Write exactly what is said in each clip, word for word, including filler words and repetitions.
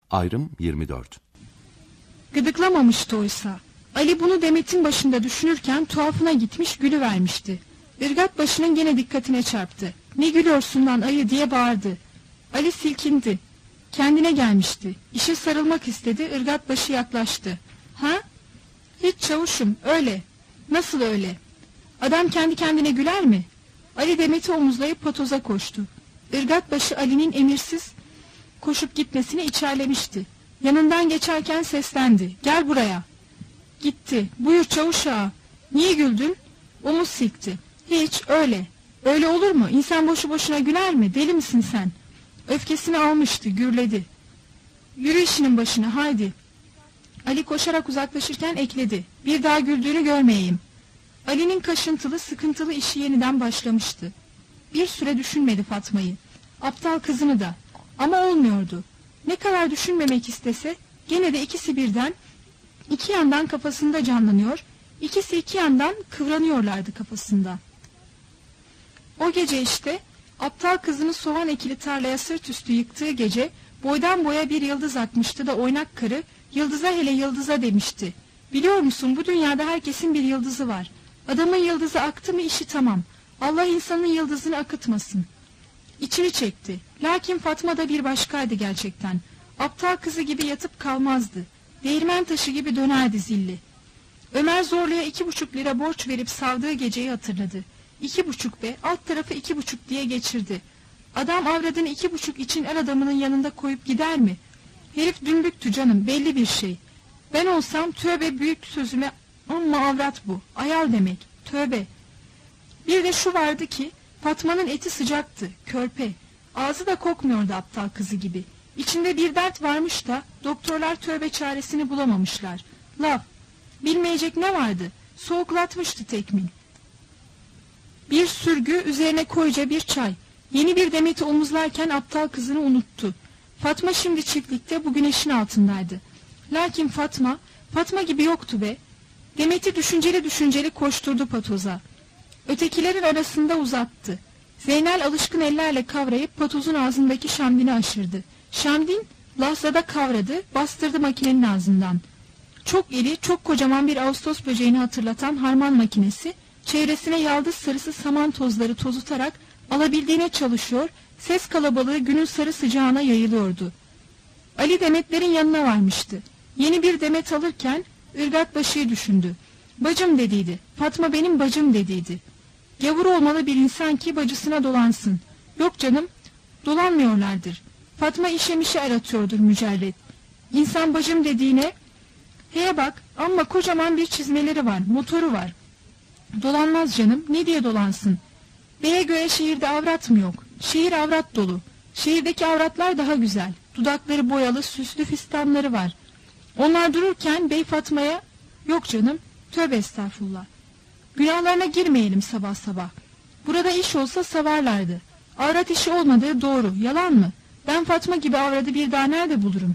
Ayrım yirmi dört. Gıdıklamamıştı oysa. Ali bunu Demet'in başında düşünürken tuhafına gitmiş gülüvermişti. Irgat başının gene dikkatine çarptı. "Ne gülüyorsun lan ayı?" diye bağırdı. Ali silkindi. Kendine gelmişti. İşe sarılmak istedi. Irgat başı yaklaştı. "Ha? Hiç çavuşum, öyle." "Nasıl öyle? Adam kendi kendine güler mi?" Ali Demet'i omuzlayıp patoza koştu. Irgat başı Ali'nin emirsiz koşup gitmesini içerlemişti. Yanından geçerken seslendi. "Gel buraya." Gitti. "Buyur çavuş ağa." "Niye güldün?" Omuz silkti. "Hiç, öyle." "Öyle olur mu? İnsan boşu boşuna güler mi? Deli misin sen?" Öfkesini almıştı, gürledi. "Yürü işinin başına, haydi." Ali koşarak uzaklaşırken ekledi. "Bir daha güldüğünü görmeyeyim." Ali'nin kaşıntılı, sıkıntılı işi yeniden başlamıştı. Bir süre düşünmedi Fatma'yı. Aptal kızını da. Ama olmuyordu. Ne kadar düşünmemek istese gene de ikisi birden, iki yandan kafasında canlanıyor, ikisi iki yandan kıvranıyorlardı kafasında. O gece işte aptal kızını soğan ekili tarlaya sırt üstü yıktığı gece boydan boya bir yıldız akmıştı da oynak karı yıldıza, hele yıldıza demişti. "Biliyor musun, bu dünyada herkesin bir yıldızı var. Adamın yıldızı aktı mı işi tamam. Allah insanın yıldızını akıtmasın." İçini çekti. Lakin Fatma da bir başkaydı gerçekten. Aptal kızı gibi yatıp kalmazdı. Değirmen taşı gibi dönerdi zilli. Ömer Zorlu'ya iki buçuk lira borç verip savdığı geceyi hatırladı. İki buçuk be, alt tarafı iki buçuk diye geçirdi. Adam avradını iki buçuk için el adamının yanında koyup gider mi? Herif dümbüktü canım, belli bir şey. Ben olsam tövbe büyük sözüme, amma avrat bu, ayar demek, tövbe. Bir de şu vardı ki, Fatma'nın eti sıcaktı, körpe. Ağzı da kokmuyordu aptal kızı gibi. İçinde bir dert varmış da doktorlar tövbe çaresini bulamamışlar. Laf, bilmeyecek ne vardı? Soğuklatmıştı tekmil. Bir sürgü, üzerine koyca bir çay. Yeni bir Demet'i omuzlarken aptal kızını unuttu. Fatma şimdi çiftlikte, bu güneşin altındaydı. Lakin Fatma, Fatma gibi yoktu be. Demet'i düşünceli düşünceli koşturdu patoza. Ötekilerin arasında uzattı. Zeynel alışkın ellerle kavrayıp patozun ağzındaki şamdini aşırdı. Şamdin lahzada kavradı, bastırdı makinenin ağzından. Çok iri, çok kocaman bir Ağustos böceğini hatırlatan harman makinesi, çevresine yaldız sarısı saman tozları tozutarak alabildiğine çalışıyor, ses kalabalığı günün sarı sıcağına yayılıyordu. Ali Demetlerin yanına varmıştı. Yeni bir Demet alırken ırgat başıyı düşündü. "Bacım" dediydi. "Fatma benim bacım" dediydi. Gavur olmalı bir insan ki bacısına dolansın. Yok canım, dolanmıyorlardır. Fatma işemişi aratıyordur mücerret. İnsan bacım dediğine, "Heye bak, amma kocaman bir çizmeleri var, motoru var." Dolanmaz canım, ne diye dolansın? Beye göre şehirde avrat mı yok? Şehir avrat dolu. Şehirdeki avratlar daha güzel. Dudakları boyalı, süslü fistanları var. Onlar dururken bey Fatma'ya, "Yok canım, tövbe estağfurullah. Günahlarına girmeyelim sabah sabah. Burada iş olsa savarlardı. Avrat işi olmadığı doğru, yalan mı? Ben Fatma gibi avradı bir daha nerede bulurum?"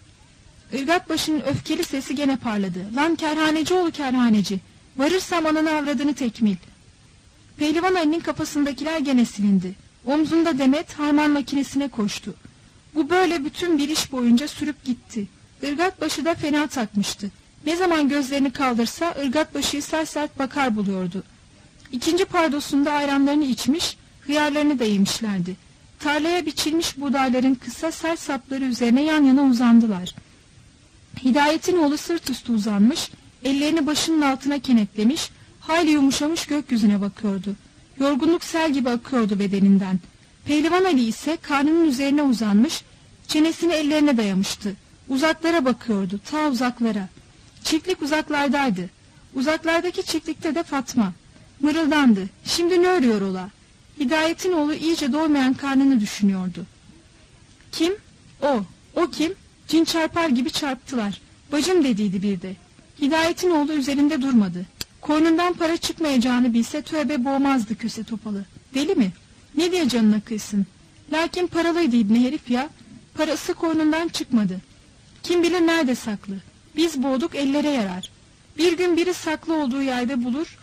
Irgat başının öfkeli sesi gene parladı. "Lan kerhaneci oğlu kerhaneci. Varırsam ananı avradını tekmil." Pehlivan Ali'nin kafasındakiler gene silindi. Omzunda Demet harman makinesine koştu. Bu böyle bütün bir iş boyunca sürüp gitti. Irgat başı da fena takmıştı. Ne zaman gözlerini kaldırsa ırgat başıyı sert sert bakar buluyordu. İkinci pardosunda ayranlarını içmiş, hıyarlarını da yemişlerdi. Tarlaya biçilmiş buğdayların kısa sert sapları üzerine yan yana uzandılar. Hidayet'in oğlu sırt üstü uzanmış, ellerini başının altına kenetlemiş, hayli yumuşamış gökyüzüne bakıyordu. Yorgunluk sel gibi akıyordu bedeninden. Pehlivan Ali ise karnının üzerine uzanmış, çenesini ellerine dayamıştı. Uzaklara bakıyordu, ta uzaklara. Çiftlik uzaklardaydı. Uzaklardaki çiftlikte de Fatma. Mırıldandı. Şimdi ne örüyor ola? Hidayet'in oğlu iyice doymayan karnını düşünüyordu. Kim? O. O kim? Cin çarpar gibi çarptılar. Bacım dediydi bir de. Hidayet'in oğlu üzerinde durmadı. Koynundan para çıkmayacağını bilse tövbe boğmazdı köse topalı. Deli mi? Ne diye canına kıysın? Lakin paralıydı İbni herif ya. Parası koynundan çıkmadı. Kim bilir nerede saklı. Biz boğduk, ellere yarar. Bir gün biri saklı olduğu yerde bulur.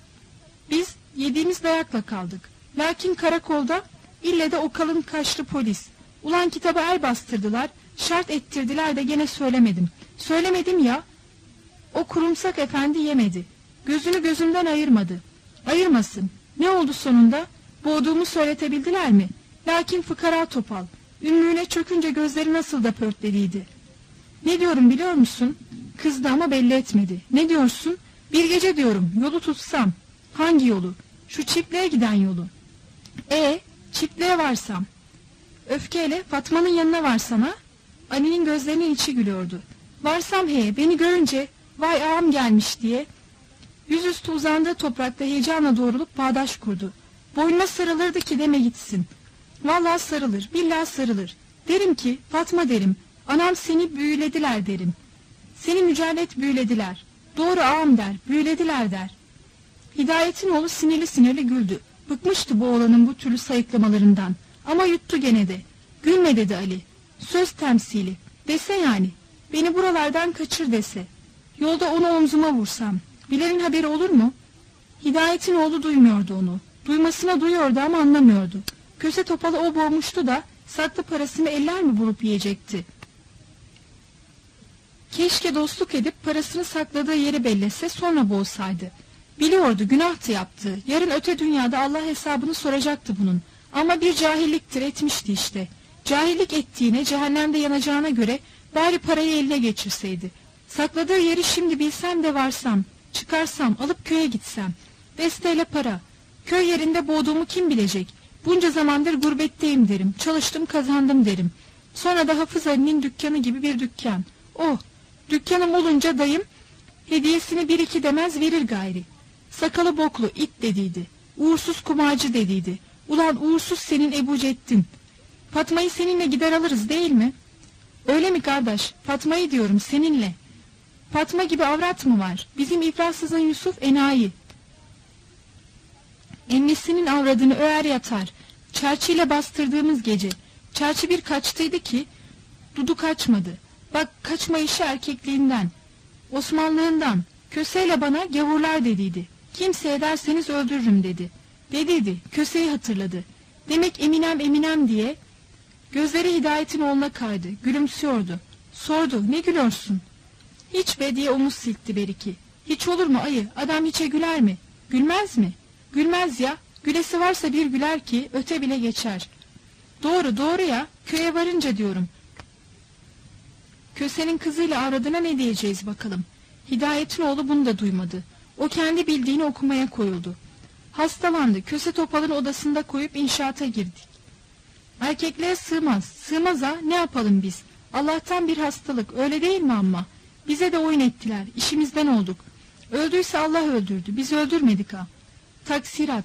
Biz yediğimiz dayakla kaldık. Lakin karakolda ille de o kalın kaşlı polis. Ulan kitaba el bastırdılar. Şart ettirdiler de gene söylemedim. Söylemedim ya. O kurumsak efendi yemedi. Gözünü gözümden ayırmadı. Ayırmasın. Ne oldu sonunda? Boğduğumu söyletebildiler mi? Lakin fıkara topal. Ümmüğüne çökünce gözleri nasıl da pörtlediydi. Ne diyorum biliyor musun? Kızdı ama belli etmedi. Ne diyorsun? Bir gece diyorum, yolu tutsam. Hangi yolu? Şu çiftliğe giden yolu. E, çiftliğe varsam. Öfkeyle Fatma'nın yanına varsam ha? Ali'nin gözlerinin içi gülüyordu. Varsam he, beni görünce vay ağam gelmiş diye yüzüstü uzandığı toprakta heyecanla doğrulup bağdaş kurdu. Boynuna sarılırdı ki deme gitsin. Vallahi sarılır, billahi sarılır. Derim ki Fatma derim, anam seni büyülediler derim. Seni mücerret büyülediler. Doğru ağam der, büyülediler der. Hidayet'in oğlu sinirli sinirli güldü. Bıkmıştı bu oğlanın bu türlü sayıklamalarından. Ama yuttu gene de. Gülme dedi Ali. Söz temsili. Dese yani. Beni buralardan kaçır dese. Yolda onu omzuma vursam. Bilal'in haberi olur mu? Hidayet'in oğlu duymuyordu onu. Duymasına duyuyordu ama anlamıyordu. Köse topalı o boğmuştu da saklı parasını eller mi bulup yiyecekti? Keşke dostluk edip parasını sakladığı yeri bellese sonra boğsaydı. Biliyordu günahtı yaptığı. Yarın öte dünyada Allah hesabını soracaktı bunun. Ama bir cahilliktir etmişti işte. Cahillik ettiğine cehennemde yanacağına göre bari parayı eline geçirseydi. Sakladığı yeri şimdi bilsem de varsam, çıkarsam, alıp köye gitsem. Desteyle para. Köy yerinde boğduğumu kim bilecek? Bunca zamandır gurbetteyim derim. Çalıştım kazandım derim. Sonra da Hafız Ali'nin dükkanı gibi bir dükkan. Oh! Dükkanım olunca dayım hediyesini bir iki demez verir gayri. Sakalı boklu it dediydi. Uğursuz kumacı dediydi. Ulan uğursuz senin Ebu Ceddin. Fatma'yı seninle gider alırız değil mi? Öyle mi kardeş? Fatma'yı diyorum seninle. Fatma gibi avrat mı var? Bizim iflassızın Yusuf enayi. Emmisinin avradını öğer yatar. Çerçiyle bastırdığımız gece. Çerçi bir kaçtıydı ki Dudu kaçmadı. Bak kaçma işi erkekliğinden. Osmanlığından. Köseyle bana gavurlar dediydi. Kimse ederseniz öldürürüm dedi. Dediydi. Köseyi hatırladı. Demek Eminem Eminem diye. Gözleri Hidayet'in oğluna kaydı. Gülümsüyordu. Sordu. Ne gülüyorsun? Hiç be diye omuz silkti beriki. Hiç olur mu ayı? Adam hiçe güler mi? Gülmez mi? Gülmez ya. Gülesi varsa bir güler ki öte bile geçer. Doğru doğru ya. Köye varınca diyorum. Kösenin kızıyla aradığına ne diyeceğiz bakalım. Hidayet'in oğlu bunu da duymadı. O kendi bildiğini okumaya koyuldu. Hastalandı. Köse topalın odasında koyup inşaata girdik. Erkekliğe sığmaz. Sığmaz ha, ne yapalım biz? Allah'tan bir hastalık, öyle değil mi amma? Bize de oyun ettiler, işimizden olduk. Öldüyse Allah öldürdü, biz öldürmedik ha. Taksirat.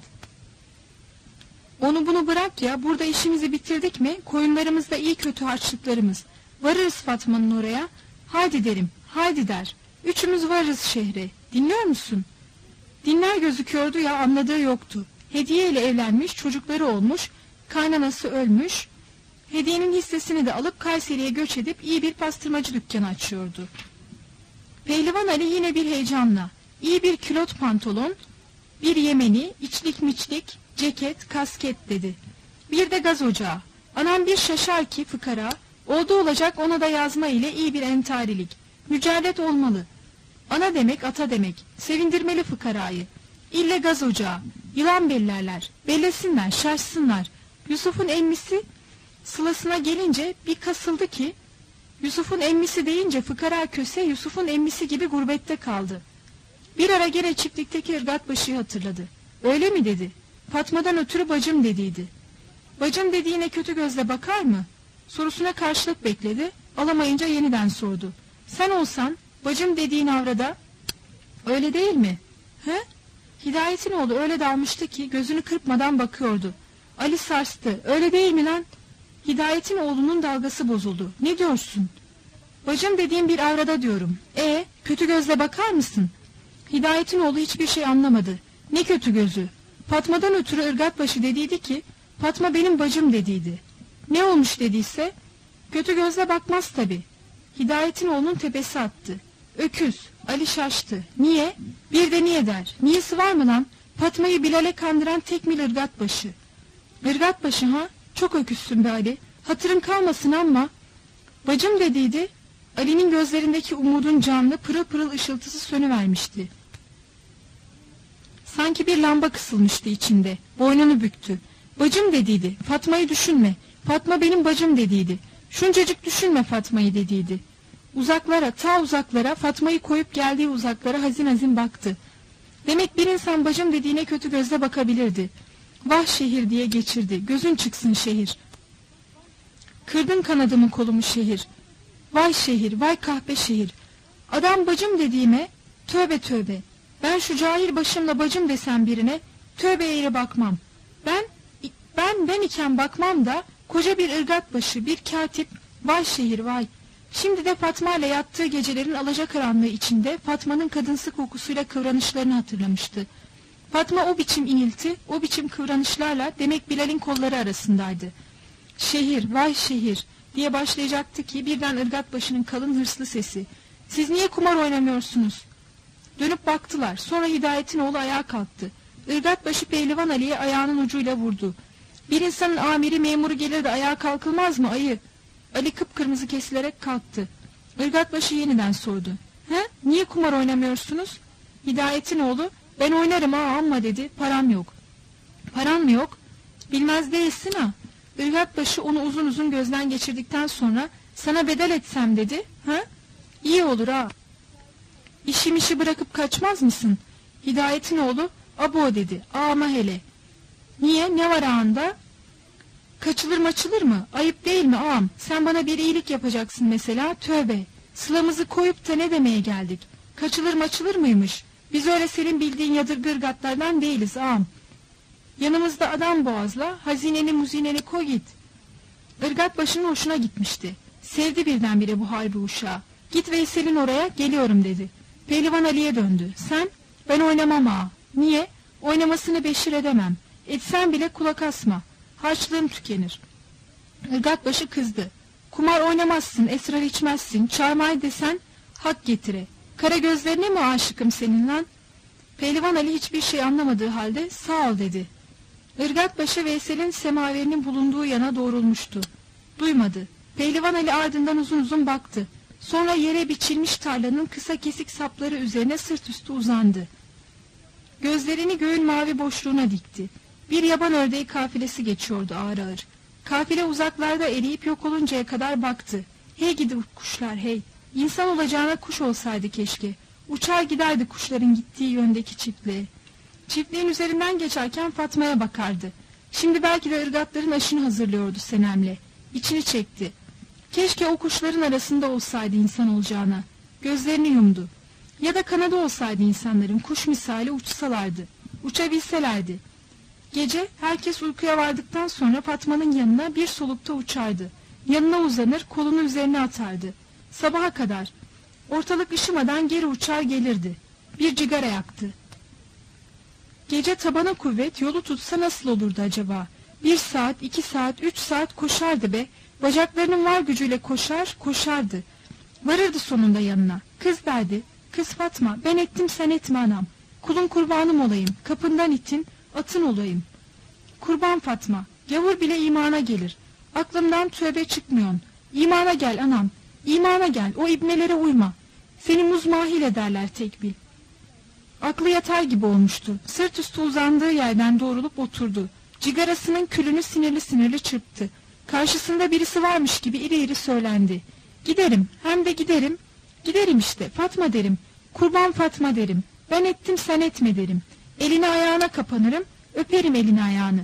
Onu bunu bırak ya, burada işimizi bitirdik mi? Koyunlarımızda iyi kötü harçlıklarımız. Varırız Fatma'nın oraya. Haydi derim, haydi der. Üçümüz varırız şehre. Dinliyor musun? Dinler gözüküyordu ya, anladığı yoktu. Hediye ile evlenmiş, çocukları olmuş, kaynanası ölmüş. Hediyenin hissesini de alıp Kayseri'ye göç edip iyi bir pastırmacı dükkanı açıyordu. Pehlivan Ali yine bir heyecanla, iyi bir külot pantolon, bir yemeni, içlik miçlik, ceket, kasket dedi. Bir de gaz ocağı. Anam bir şaşar ki fıkara, oldu olacak ona da yazma ile iyi bir entarilik. Mücerret olmalı. Ana demek ata demek, sevindirmeli fıkarayı. İlle gaz ocağı, yılan bellerler, bellesinler, şaşsınlar. Yusuf'un emmisi sılasına gelince bir kasıldı ki, Yusuf'un emmisi deyince fıkara köse Yusuf'un emmisi gibi gurbette kaldı. Bir ara gene çiftlikteki ırgatbaşıyı hatırladı. Öyle mi dedi. Fatma'dan ötürü bacım dediydi. Bacım dediğine kötü gözle bakar mı? Sorusuna karşılık bekledi, alamayınca yeniden sordu. Sen olsan bacım dediğin avrada öyle değil mi? He? Hidayet'in oğlu öyle dalmıştı ki gözünü kırpmadan bakıyordu. Ali sarstı. Öyle değil mi lan? Hidayet'in oğlunun dalgası bozuldu. Ne diyorsun? Bacım dediğim bir avrada diyorum. E, kötü gözle bakar mısın? Hidayet'in oğlu hiçbir şey anlamadı. Ne kötü gözü? Fatma'dan ötürü ırgatbaşı dediydi ki, Fatma benim bacım dediydi. Ne olmuş dediyse, kötü gözle bakmaz tabi. Hidayet'in oğlunun tepesi attı. Öküz. Ali şaştı. Niye? Bir de niye der. Niyesi var mı lan? Fatma'yı Bilal'e kandıran tekmil ırgatbaşı. Irgatbaşı ha? Çok öküzsün be Ali. Hatırın kalmasın ama. Bacım dediydi. Ali'nin gözlerindeki umudun canlı pırıl pırıl ışıltısı sönüvermişti. Sanki bir lamba kısılmıştı içinde. Boynunu büktü. Bacım dediydi. Fatma'yı düşünme. Fatma benim bacım dediydi. Şuncacık düşünme Fatma'yı dediydi. Uzaklara, ta uzaklara, Fatma'yı koyup geldiği uzaklara hazin hazin baktı. Demek bir insan bacım dediğine kötü gözle bakabilirdi. Vah şehir diye geçirdi. Gözün çıksın şehir. Kırdın kanadımı kolumu şehir. Vay şehir, vay kahpe şehir. Adam bacım dediğime, tövbe tövbe. Ben şu cahil başımla bacım desem birine, tövbe eğri bakmam. Ben, ben ben iken bakmam da, koca bir ırgat başı, bir katip, vay şehir vay. Şimdi de Fatma ile yattığı gecelerin alacakaranlığı içinde Fatma'nın kadınsı kokusuyla kıvranışlarını hatırlamıştı. Fatma o biçim inilti, o biçim kıvranışlarla demek Bilal'in kolları arasındaydı. Şehir, vay şehir diye başlayacaktı ki birden ırgat başının kalın hırslı sesi. Siz niye kumar oynamıyorsunuz? Dönüp baktılar. Sonra Hidayet'in oğlu ayağa kalktı. Irgatbaşı Pehlivan Ali'ye ayağının ucuyla vurdu. Bir insanın amiri memuru gelir de ayağa kalkılmaz mı ayı? Ali kıpkırmızı kesilerek kalktı. Irgatbaşı yeniden sordu. He? Niye kumar oynamıyorsunuz? Hidayet'in oğlu, ben oynarım ha amma dedi, param yok. Paran mı yok? Bilmez değilsin ha. Irgatbaşı onu uzun uzun gözden geçirdikten sonra, sana bedel etsem dedi. Ha? İyi olur ha. İşim işi bırakıp kaçmaz mısın? Hidayet'in oğlu, abo dedi, ağama hele. Niye, ne var ağanda? Kaçılır maçılır mı? Ayıp değil mi ağam? Sen bana bir iyilik yapacaksın mesela, tövbe. Sılamızı koyup da ne demeye geldik? Kaçılır maçılır mıymış? Biz öyle senin bildiğin yadırgı ırgatlardan değiliz ağam. Yanımızda adam boğazla, hazineni muzineni koy git. Irgat başının hoşuna gitmişti. Sevdi birdenbire bu harbi uşağı. Git Veysel'in oraya, geliyorum dedi. Pehlivan Ali'ye döndü. Sen? Ben oynamam ağa. Niye? Oynamasını beşir edemem. Etsen bile kulak asma. Harçlığım tükenir. Irgatbaşı kızdı. Kumar oynamazsın, esrar içmezsin, çarmıha desen hak getire. Kara gözlerine mi aşıkım senin lan? Pehlivan Ali hiçbir şey anlamadığı halde sağ ol dedi. Irgatbaşı Veysel'in semaverinin bulunduğu yana doğrulmuştu. Duymadı. Pehlivan Ali ardından uzun uzun baktı. Sonra yere biçilmiş tarlanın kısa kesik sapları üzerine sırt üstü uzandı. Gözlerini göğün mavi boşluğuna dikti. Bir yaban ördeği kafilesi geçiyordu ağır ağır. Kafile uzaklarda eriyip yok oluncaya kadar baktı. Hey gidi kuşlar hey. İnsan olacağına kuş olsaydı keşke. Uçar giderdi kuşların gittiği yöndeki çiftliğe. Çiftliğin üzerinden geçerken Fatma'ya bakardı. Şimdi belki de ırgatların aşını hazırlıyordu Senem'le. İçini çekti. Keşke o kuşların arasında olsaydı insan olacağına. Gözlerini yumdu. Ya da kanadı olsaydı insanların kuş misali uçsalardı. Uçabilselerdi. Gece herkes uykuya vardıktan sonra Fatma'nın yanına bir solukta uçardı. Yanına uzanır, kolunu üzerine atardı. Sabaha kadar. Ortalık ışımadan geri uçar gelirdi. Bir cigara yaktı. Gece tabana kuvvet yolu tutsa nasıl olurdu acaba? Bir saat, iki saat, üç saat koşardı be. Bacaklarının var gücüyle koşar, koşardı. Varırdı sonunda yanına. Kız derdi. Kız Fatma, ben ettim sen etme anam. Kulun kurbanım olayım, kapından itin, atın olayım. Kurban Fatma, gavur bile imana gelir. Aklımdan tövbe çıkmıyorsun. İmana gel anam, imana gel, o ibnelere uyma. Seni muzmahil ederler tek bil. Aklı yatar gibi olmuştu. Sırt üstü uzandığı yerden doğrulup oturdu. Cigarasının külünü sinirli sinirli çırptı. Karşısında birisi varmış gibi iri iri söylendi. Giderim, hem de giderim. Giderim işte, Fatma derim. Kurban Fatma derim. Ben ettim sen etme derim. Eline ayağına kapanırım, öperim elini ayağını.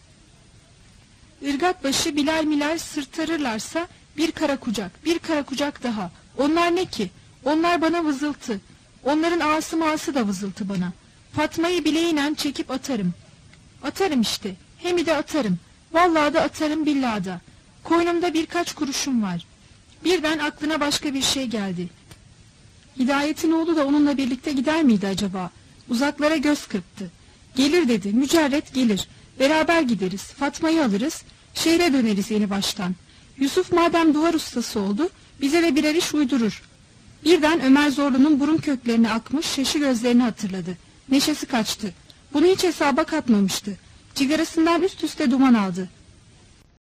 Irgatbaşı Bilal Milal sırtarırlarsa bir kara kucak, bir kara kucak daha. Onlar ne ki? Onlar bana vızıltı. Onların ağası mağası da vızıltı bana. Fatma'yı bileğinen çekip atarım. Atarım işte, hem de atarım. Vallahi da atarım billahi da. Koynumda birkaç kuruşum var. Birden aklına başka bir şey geldi. Hidayet'in oğlu da onunla birlikte gider miydi acaba? Uzaklara göz kırptı. Gelir dedi, mücerret gelir. Beraber gideriz, Fatma'yı alırız, şehre döneriz yeni baştan. Yusuf madem duvar ustası oldu, bize de birer iş uydurur. Birden Ömer Zorlu'nun burun köklerine akmış şaşı gözlerini hatırladı. Neşesi kaçtı. Bunu hiç hesaba katmamıştı. Cigarasından üst üste duman aldı.